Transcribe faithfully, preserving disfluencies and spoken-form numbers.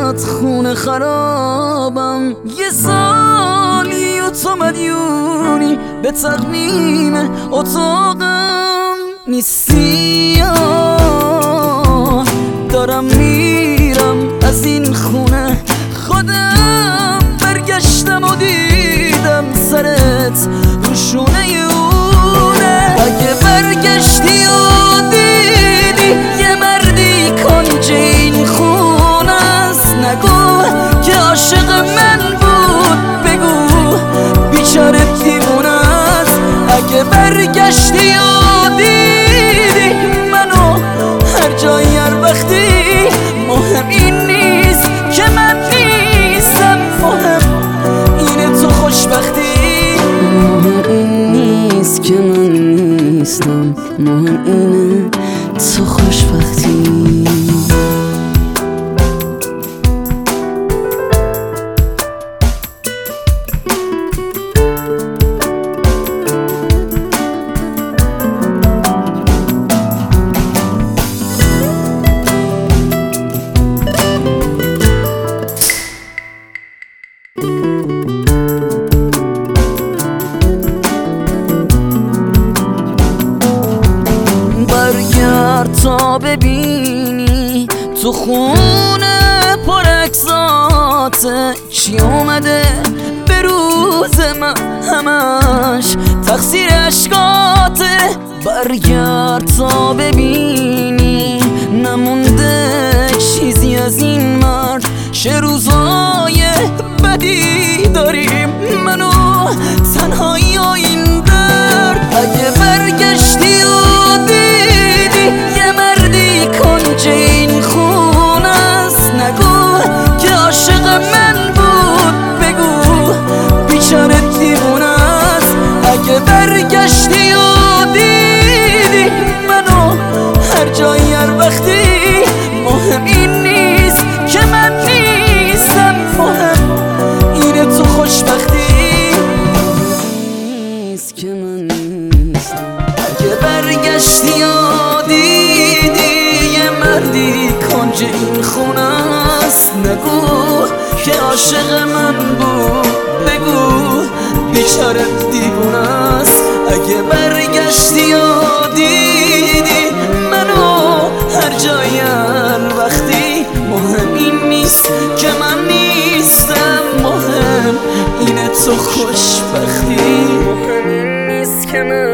انقدر خونه خرابم، یه سالی و تو مدیونی به تقویم اتاقم نیستی. دارم میرم از این خونه، خودم برگشتم و دیدم سرت رو شونه اونه. اگه برگشتی و دیدی یه مردی کنج این خونه است، نگو که عاشق من بود، بگو بیچاره دیوونه است. اگه برگشتی و دیدی منو هر جایی هر وقتی، مهم این نیست که من نیستم، مهم اینه تو خوشبختی. مهم این نیست که من نیستم، مهم اینه تو خوشبختی. برگرد تا ببینی تو خونه پرعکساته چی اومده به روز من، همش تقصیر اشکاته. برگرد تا ببینی نمونده چیزی از این مرد، چه روزای بدی داریم منو تنهایی و این درد. اگه برگشتی و دیدی یه مردی کنج این خونه است، نگو که عاشق من بود، بگو بیچاره دیوونه است. اگه برگشتی و دیدی منو هر جایی هر وقتی، مهم این نیست که من نیستم، مهم اینه تو خوشبختی. نیست که من نیستم. اگه برگشتی و دیدی یه مردی کنج این خونه است، نگو که عاشق من بود، بگو بیچاره دیوونه است. اگه برگشتی و دیدی منو هر جایی هر وقتی، مهم این نیست که من نیستم، مهم اینه تو خوشبختی. مهم این نیست که من